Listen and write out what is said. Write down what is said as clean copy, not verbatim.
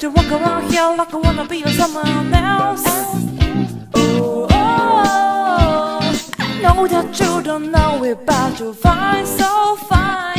to walk around here like I wanna be someone else. Oh, I know that you don't know it, but you find so fine.